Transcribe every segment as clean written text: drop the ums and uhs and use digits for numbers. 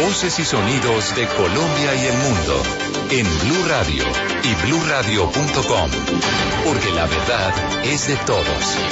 Voces y sonidos de Colombia y el mundo en Blue Radio y bluradio.com, porque la verdad es de todos.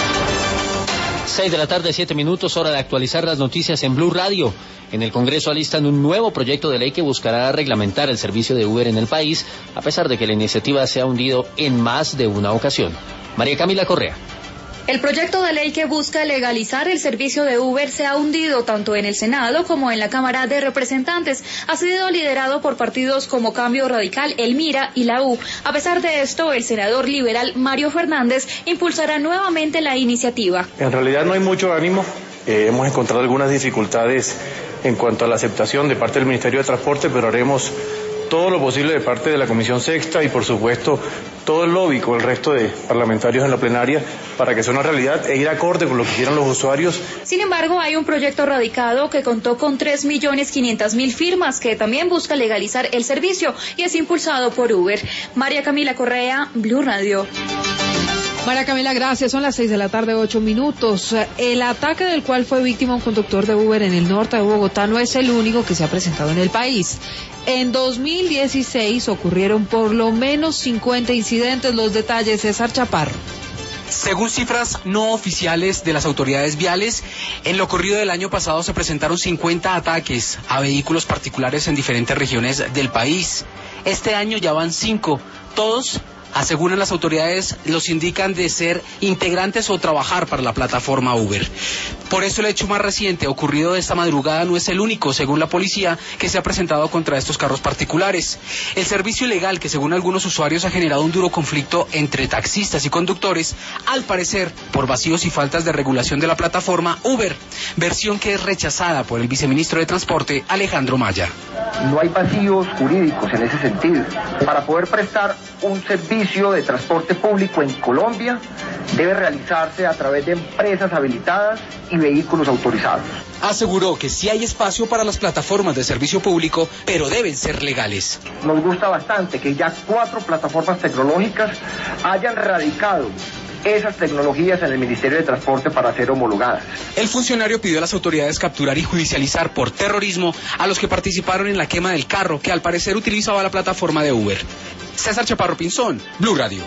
6 de la tarde, 7 minutos, hora de actualizar las noticias en Blue Radio. En el Congreso alistan un nuevo proyecto de ley que buscará reglamentar el servicio de Uber en el país, a pesar de que la iniciativa se ha hundido en más de una ocasión. María Camila Correa. El proyecto de ley que busca legalizar el servicio de Uber se ha hundido tanto en el Senado como en la Cámara de Representantes. Ha sido liderado por partidos como Cambio Radical, El Mira y la U. A pesar de esto, el senador liberal Mario Fernández impulsará nuevamente la iniciativa. En realidad no hay mucho ánimo. Hemos encontrado algunas dificultades en cuanto a la aceptación de parte del Ministerio de Transporte, pero haremos todo lo posible de parte de la Comisión Sexta y, por supuesto, todo el lobby con el resto de parlamentarios en la plenaria para que sea una realidad e ir acorde con lo que quieran los usuarios. Sin embargo, hay un proyecto radicado que contó con 3.500.000 firmas que también busca legalizar el servicio y es impulsado por Uber. María Camila Correa, Blue Radio. María Camila, gracias. Son las 6 de la tarde, 8 minutos. El ataque del cual fue víctima un conductor de Uber en el norte de Bogotá no es el único que se ha presentado en el país. En 2016 ocurrieron por lo menos 50 incidentes. Los detalles, César Chaparro. Según cifras no oficiales de las autoridades viales, en lo corrido del año pasado se presentaron 50 ataques a vehículos particulares en diferentes regiones del país. Este año ya van 5, todos, aseguran las autoridades, los indican de ser integrantes o trabajar para la plataforma Uber. Por eso el hecho más reciente ocurrido de esta madrugada no es el único, según la policía, que se ha presentado contra estos carros particulares. El servicio ilegal, que según algunos usuarios ha generado un duro conflicto entre taxistas y conductores, al parecer por vacíos y faltas de regulación de la plataforma Uber, versión que es rechazada por el viceministro de Transporte, Alejandro Maya. No hay vacíos jurídicos en ese sentido. Para poder prestar un servicio de transporte público en Colombia debe realizarse a través de empresas habilitadas y vehículos autorizados. Aseguró que sí hay espacio para las plataformas de servicio público, pero deben ser legales. Nos gusta bastante que ya 4 plataformas tecnológicas hayan radicado esas tecnologías en el Ministerio de Transporte para ser homologadas. El funcionario pidió a las autoridades capturar y judicializar por terrorismo a los que participaron en la quema del carro, que al parecer utilizaba la plataforma de Uber. César Chaparro Pinzón, Blue Radio.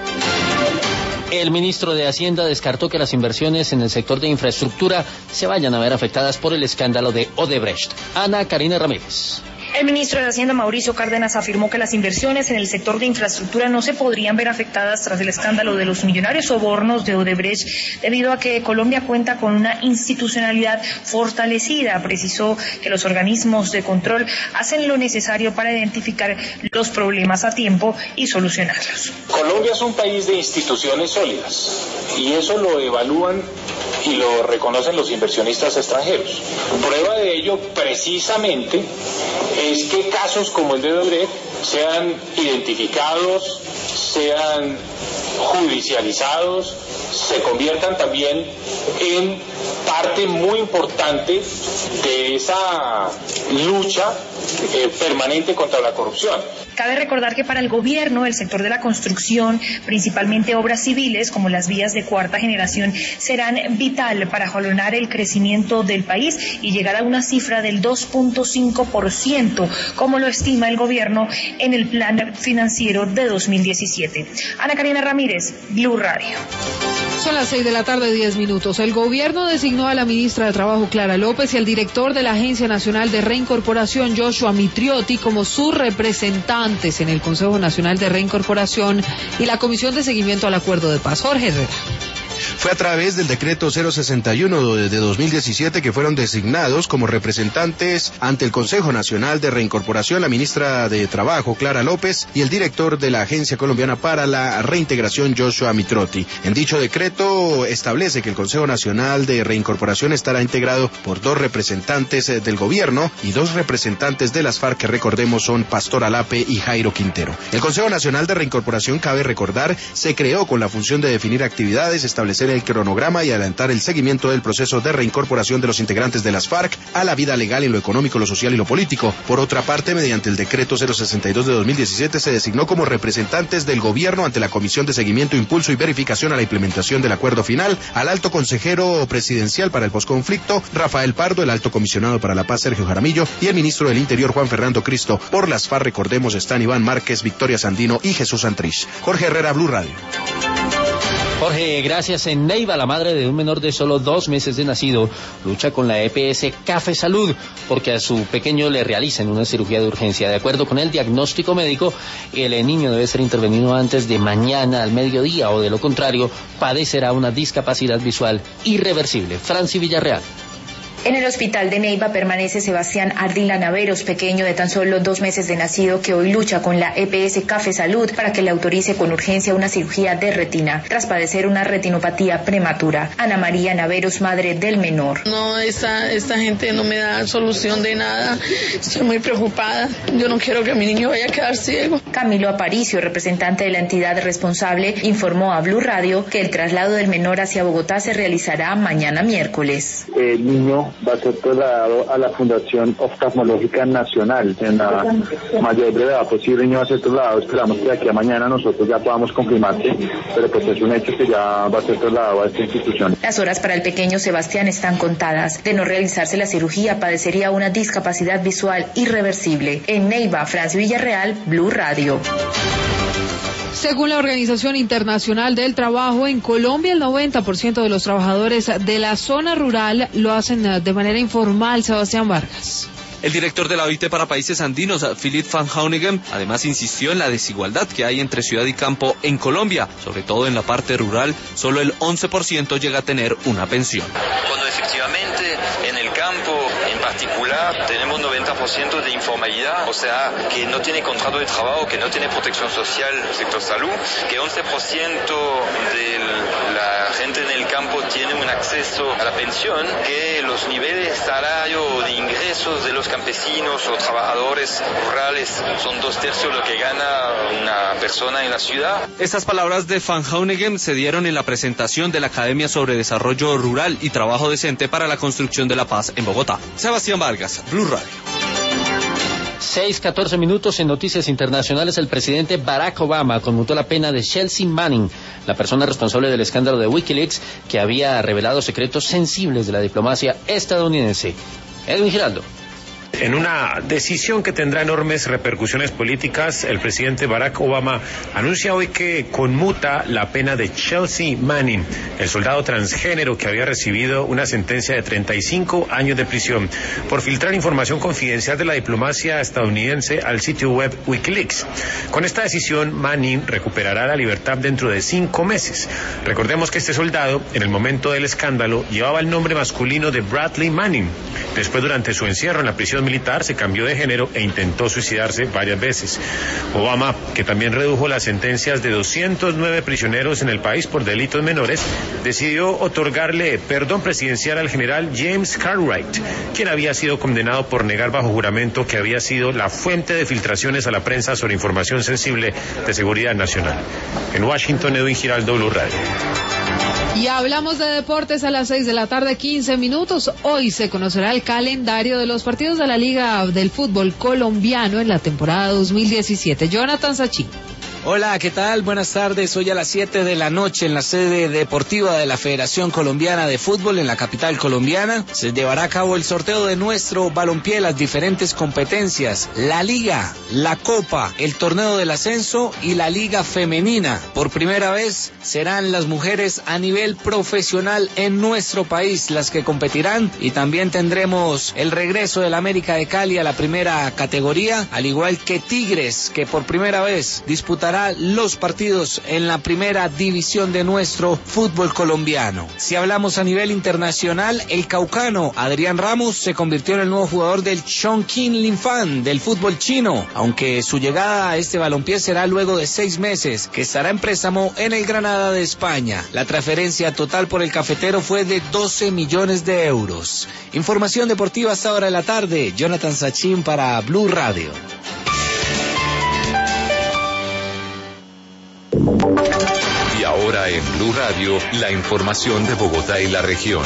El ministro de Hacienda descartó que las inversiones en el sector de infraestructura se vayan a ver afectadas por el escándalo de Odebrecht. Ana Karina Ramírez. El ministro de Hacienda, Mauricio Cárdenas, afirmó que las inversiones en el sector de infraestructura no se podrían ver afectadas tras el escándalo de los millonarios sobornos de Odebrecht, debido a que Colombia cuenta con una institucionalidad fortalecida. Precisó que los organismos de control hacen lo necesario para identificar los problemas a tiempo y solucionarlos. Colombia es un país de instituciones sólidas y eso lo evalúan y lo reconocen los inversionistas extranjeros. Prueba de ello precisamente es que casos como el de Odebrecht sean identificados, sean judicializados, se conviertan también en parte muy importante de esa lucha permanente contra la corrupción. Cabe recordar que para el gobierno el sector de la construcción, principalmente obras civiles como las vías de cuarta generación, serán vital para jalonar el crecimiento del país y llegar a una cifra del 2.5%, como lo estima el gobierno en el plan financiero de 2017. Ana Karina Ramírez, Blue Radio. Son las 6 de la tarde, 10 minutos. El gobierno designó a la ministra de Trabajo, Clara López, y al director de la Agencia Nacional de Reincorporación, Joshua Mitriotti, como sus representantes en el Consejo Nacional de Reincorporación y la Comisión de Seguimiento al Acuerdo de Paz. Jorge Herrera. Fue a través del decreto 061 de 2017 que fueron designados como representantes ante el Consejo Nacional de Reincorporación la ministra de Trabajo, Clara López, y el director de la Agencia Colombiana para la Reintegración, Joshua Mitriotti. En dicho decreto establece que el Consejo Nacional de Reincorporación estará integrado por 2 representantes del gobierno y 2 representantes de las FARC, que recordemos son Pastor Alape y Jairo Quintero. El Consejo Nacional de Reincorporación, cabe recordar, se creó con la función de definir actividades, establecer fortalecer el cronograma y adelantar el seguimiento del proceso de reincorporación de los integrantes de las FARC a la vida legal en lo económico, lo social y lo político. Por otra parte, mediante el decreto 062 de 2017 se designó como representantes del gobierno ante la Comisión de Seguimiento, Impulso y Verificación a la implementación del acuerdo final al alto consejero presidencial para el posconflicto, Rafael Pardo, el alto comisionado para la paz, Sergio Jaramillo, y el ministro del Interior, Juan Fernando Cristo. Por las FARC, recordemos, están Iván Márquez, Victoria Sandino y Jesús Santrich. Jorge Herrera, Blue Radio. Jorge, gracias. En Neiva, la madre de un menor de solo 2 meses de nacido lucha con la EPS Café Salud porque a su pequeño le realicen una cirugía de urgencia. De acuerdo con el diagnóstico médico, el niño debe ser intervenido antes de mañana al mediodía o de lo contrario padecerá una discapacidad visual irreversible. Franci Villarreal. En el hospital de Neiva permanece Sebastián Ardila Naveros, pequeño de tan solo 2 meses de nacido, que hoy lucha con la EPS Café Salud para que le autorice con urgencia una cirugía de retina, tras padecer una retinopatía prematura. Ana María Naveros, madre del menor. No, esta gente no me da solución de nada. Estoy muy preocupada. Yo no quiero que mi niño vaya a quedar ciego. Camilo Aparicio, representante de la entidad responsable, informó a Blue Radio que el traslado del menor hacia Bogotá se realizará mañana miércoles. El niño va a ser trasladado a la Fundación Oftalmológica Nacional en la mayor brevedad posible. El niño va a ser trasladado, esperamos que de aquí a mañana nosotros ya podamos confirmarse, pero pues es un hecho que ya va a ser trasladado a esta institución. Las horas para el pequeño Sebastián están contadas. De no realizarse la cirugía, padecería una discapacidad visual irreversible. En Neiva, Franci Villarreal, Blue Radio. Según la Organización Internacional del Trabajo, en Colombia el 90% de los trabajadores de la zona rural lo hacen de manera informal. Sebastián Vargas. El director de la OIT para países andinos, Philip van Haunegem, además insistió en la desigualdad que hay entre ciudad y campo en Colombia, sobre todo en la parte rural. Solo el 11% llega a tener una pensión. Cuando efectivamente en el campo en particular tenemos 90% de informalidad, o sea, que no tiene contrato de trabajo, que no tiene protección social, sector salud, que 11% de la gente en el campo tiene un acceso a la pensión, que los niveles de salario o de ingresos de los campesinos o trabajadores rurales son 2/3 lo que gana una persona en la ciudad. Estas palabras de Van Haunegem se dieron en la presentación de la Academia sobre Desarrollo Rural y Trabajo Decente para la Construcción de la Paz en Bogotá. Sebastián Vargas, Blue Radio. 6:14 minutos en noticias internacionales. El presidente Barack Obama conmutó la pena de Chelsea Manning, la persona responsable del escándalo de Wikileaks, que había revelado secretos sensibles de la diplomacia estadounidense. Edwin Giraldo. En una decisión que tendrá enormes repercusiones políticas, el presidente Barack Obama anuncia hoy que conmuta la pena de Chelsea Manning, el soldado transgénero que había recibido una sentencia de 35 años de prisión por filtrar información confidencial de la diplomacia estadounidense al sitio web Wikileaks. Con esta decisión, Manning recuperará la libertad dentro de 5 meses. Recordemos que este soldado, en el momento del escándalo, llevaba el nombre masculino de Bradley Manning. Después, durante su encierro en la prisión militar, se cambió de género e intentó suicidarse varias veces. Obama, que también redujo las sentencias de 209 prisioneros en el país por delitos menores, decidió otorgarle perdón presidencial al general James Cartwright, quien había sido condenado por negar bajo juramento que había sido la fuente de filtraciones a la prensa sobre información sensible de seguridad nacional. En Washington, Edwin Giraldo, Blue Radio. Y hablamos de deportes a las 6:15 p.m. Hoy se conocerá el calendario de los partidos de la Liga del Fútbol Colombiano en la temporada 2017. Jonathan Sachin. Hola, ¿qué tal? Buenas tardes. Hoy a las 7 de la noche en la sede deportiva de la Federación Colombiana de Fútbol en la capital colombiana se llevará a cabo el sorteo de nuestro balompié, las diferentes competencias, la Liga, la Copa, el Torneo del Ascenso y la Liga Femenina. Por primera vez serán las mujeres a nivel profesional en nuestro país las que competirán, y también tendremos el regreso del América de Cali a la primera categoría, al igual que Tigres, que por primera vez disputará los partidos en la primera división de nuestro fútbol colombiano. Si hablamos a nivel internacional, el caucano Adrián Ramos se convirtió en el nuevo jugador del Chongqing Linfan del fútbol chino, aunque su llegada a este balompié será luego de 6 meses, que estará en préstamo en el Granada de España. La transferencia total por el cafetero fue de 12 millones de euros. Información deportiva hasta ahora de la tarde. Jonathan Sachin para Blue Radio. Y ahora Ahora en Blue Radio, la información de Bogotá y la región.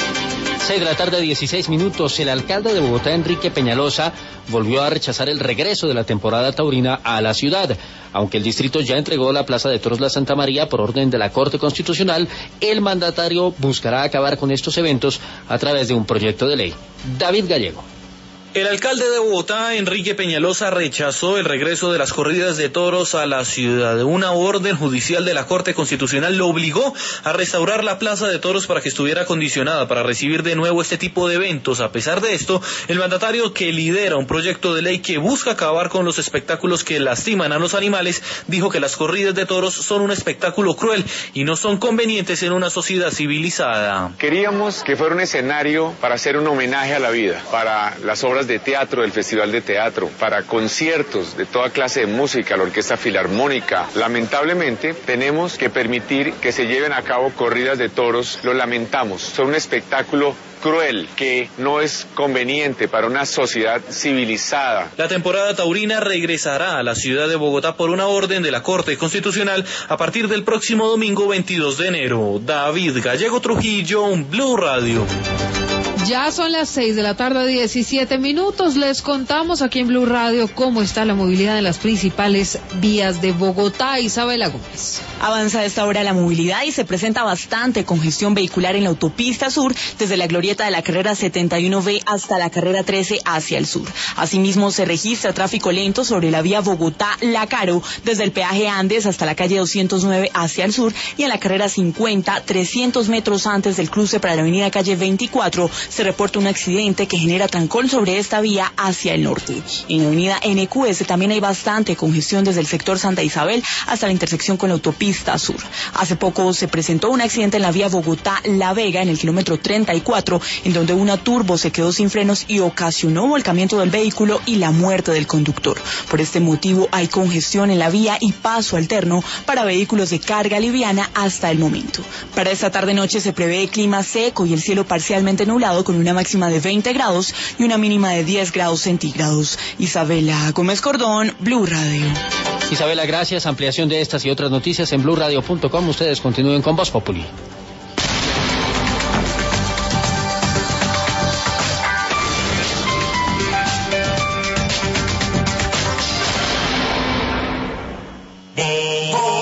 6 de la tarde, 16 minutos. El alcalde de Bogotá, Enrique Peñalosa, volvió a rechazar el regreso de la temporada taurina a la ciudad. Aunque el distrito ya entregó la Plaza de Toros La Santa María por orden de la Corte Constitucional, el mandatario buscará acabar con estos eventos a través de un proyecto de ley. David Gallego. El alcalde de Bogotá, Enrique Peñalosa, rechazó el regreso de las corridas de toros a la ciudad. Una orden judicial de la Corte Constitucional lo obligó a restaurar la Plaza de Toros para que estuviera acondicionada para recibir de nuevo este tipo de eventos. A pesar de esto, el mandatario, que lidera un proyecto de ley que busca acabar con los espectáculos que lastiman a los animales, dijo que las corridas de toros son un espectáculo cruel y no son convenientes en una sociedad civilizada. Queríamos que fuera un escenario para hacer un homenaje a la vida, para las obras de teatro, del Festival de Teatro, para conciertos de toda clase de música, la Orquesta Filarmónica. Lamentablemente, tenemos que permitir que se lleven a cabo corridas de toros. Lo lamentamos. Son un espectáculo cruel que no es conveniente para una sociedad civilizada. La temporada taurina regresará a la ciudad de Bogotá por una orden de la Corte Constitucional a partir del próximo domingo 22 de enero. David Gallego Trujillo, Blue Radio. Ya son las 6 de la tarde, 17 minutos. Les contamos aquí en Blue Radio cómo está la movilidad en las principales vías de Bogotá. Isabela Gómez. Avanza a esta hora la movilidad y se presenta bastante congestión vehicular en la autopista sur, desde la glorieta de la carrera 71B hasta la carrera 13 hacia el sur. Asimismo, se registra tráfico lento sobre la vía Bogotá-La Caro, desde el peaje Andes hasta la calle 209 hacia el sur, y en la carrera 50, 300 metros antes del cruce para la avenida calle 24, se reporta un accidente que genera trancón sobre esta vía hacia el norte. En la avenida NQS también hay bastante congestión desde el sector Santa Isabel hasta la intersección con la autopista sur. Hace poco se presentó un accidente en la vía Bogotá-La Vega en el kilómetro 34, en donde una turbo se quedó sin frenos y ocasionó volcamiento del vehículo y la muerte del conductor. Por este motivo hay congestión en la vía y paso alterno para vehículos de carga liviana hasta el momento. Para esta tarde-noche se prevé clima seco y el cielo parcialmente nublado, con una máxima de 20 grados y una mínima de 10 grados centígrados. Isabela Gómez Cordón, Blue Radio. Isabela, gracias. Ampliación de estas y otras noticias en bluradio.com. Ustedes continúen con Voz Populi.